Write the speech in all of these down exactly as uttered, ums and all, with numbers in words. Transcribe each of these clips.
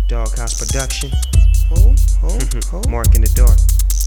Doghouse Production. Who? Who? Who? Mark in the Dark.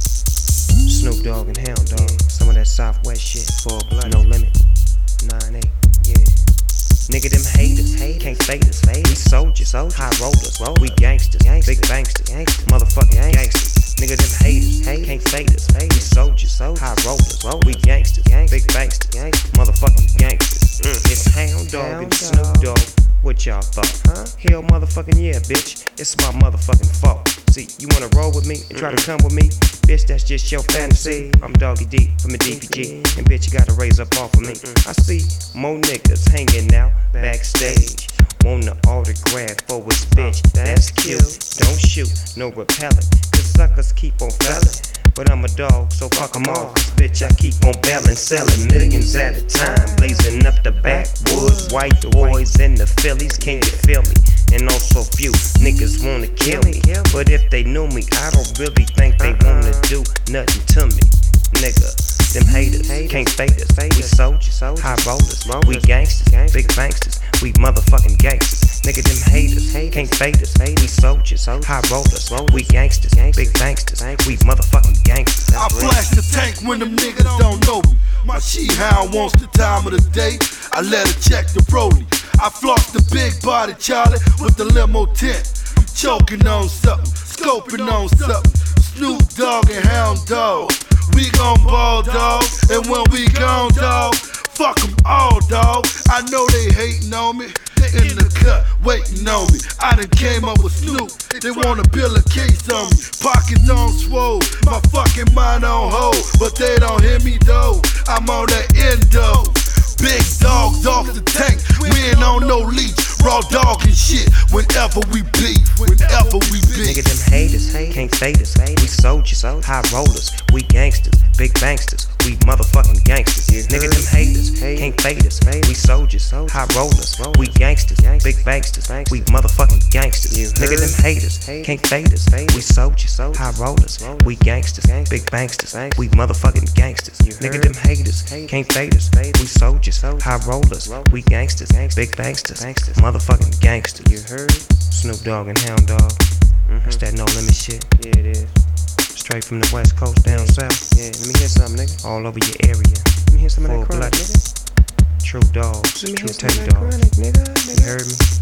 Snoop Dogg and Hound Dog. Some of that Southwest shit. Full blood, no limit. nine eight, yeah. Nigga, them haters, hate, can't fade us. We soldiers, soldiers, high rollers, roll. We gangsters, gangsters, big banksters, gangsters, motherfucking gangsters. Nigga, them haters, hate, can't fade us. We soldiers, soldiers, high rollers, roll. We gangsters, gangsters, big banksters, gangsters, motherfucking gangsters. Mm. It's Hound Dog and Snoop Dogg. What y'all thought? Huh? Hell motherfucking yeah, bitch. It's my motherfucking fault. See, you wanna roll with me and try to come with me? Bitch, that's just your fantasy. I'm Doggy D from the D P G, and bitch, you gotta raise up off of me. I see more niggas hanging out backstage. Want the autograph for his bitch, that's cute. Don't shoot, no repellent, cause suckers keep on felling. But I'm a dog, so fuck 'em all. Cause bitch, I keep on belling, selling millions at a time. Blazing up the backwoods, white boys and the Phillies, can you feel me? And also few niggas wanna kill me. But if they knew me, I don't really think they wanna do nothing to me. Nigga, them haters can't fade us. We soldiers, high rollers, we gangsters, big banksters, we motherfucking gangsters. Nigga, them haters can't fade us. We soldiers, high rollers, we gangsters, big banksters, we motherfucking gangsters. I flash the tank when them niggas don't know me. My she-hound wants the time of the day. I let her check the Brody. I floss the big body Charlie with the limo tent. I'm choking on something, scoping on something. Snoop Dogg and Hound Dog. We gon' ball, dog, and when we gone, dog, fuck them all, dog. I know they hating on me, they in the cut, waiting on me. I done came up with Snoop, they wanna build a case on me. Pockets on swole, my fucking mind on hold, but they don't hear me though, I'm on that endo. Big dogs off the tank, we ain't on no leash. Raw dog and shit, whenever we beef, whenever we beef. Nigga, them haters can't fade us. We soldiers, high rollers, we gangsters, big banksters, we motherfucking gangsters. Nigga, them haters can't fade us. We soldiers, high rollers, we gangsters, big banksters, we motherfucking gangsters. Nigga, them haters can't fade us. We soldiers, high rollers, we gangsters, big banksters, we motherfucking gangsters. Nigga, them haters can't fade us. We soldiers, high rollers, we gangsters, big banksters, motherfucking gangsters. You heard? Snoop Dogg and Hound Dog. That's that no limit shit. Yeah, it is. Straight from the west coast down south. Yeah, let me hear something, nigga. All over your area. Let me hear some of that chronic, nigga. True dogs, true tape dogs. You heard me?